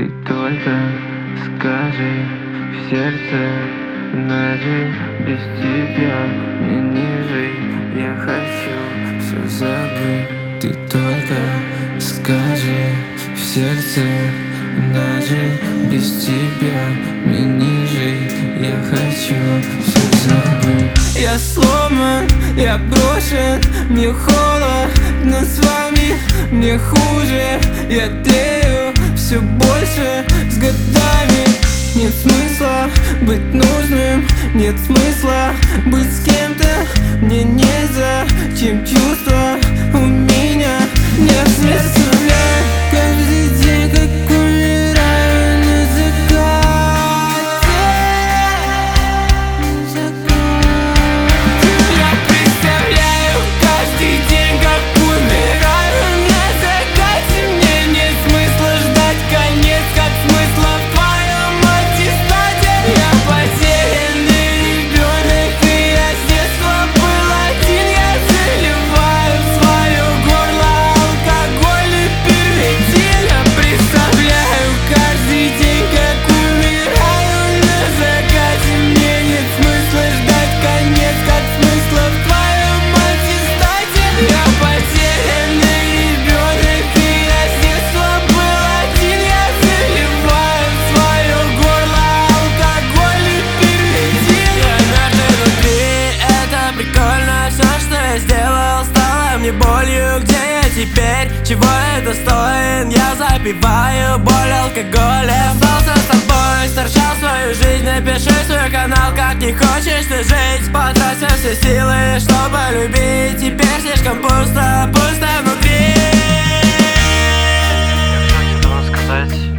Ты только скажи в сердце, на день без тебя мне не жить. Я хочу все забыть. Ты только скажи в сердце, на день без тебя мне не жить. Я хочу все забыть. Я сломан, я брошен, мне холодно с вами, мне хуже, я тлею все больше с годами. Нет смысла быть нужным, нет смысла быть с кем-то. Мне незачем чувства у меня нет сердца. Каждый день как умираю на закате. Я представляю каждый день как умираю на закате. Мне нет смысла ждать конец, как смысла в твоем аттестате. Я потерянный ребенок, и я с детства был один. Я заливаю в свое горло алкоголь и первитин. Я представляю каждый день как умираю на закате. Мне нет смысла ждать конец, как смысла в твоем аттестате. Я потерянный ребенок, и я с детства был один. Я заливаю в свое горло алкоголь и первитин. Я мертвый внутри, это прикольно. Все, что я сделал, стало мне болью. Где я теперь? Чего я достоин? Я запиваю боль алкоголем. Остался с тобой, сторчал свою жизнь. Напиши свой канал, как не хочешь ты жить. Потратил все силы, чтобы любить. Теперь слишком пусто, пусто внутри. Я что хотел вам сказать.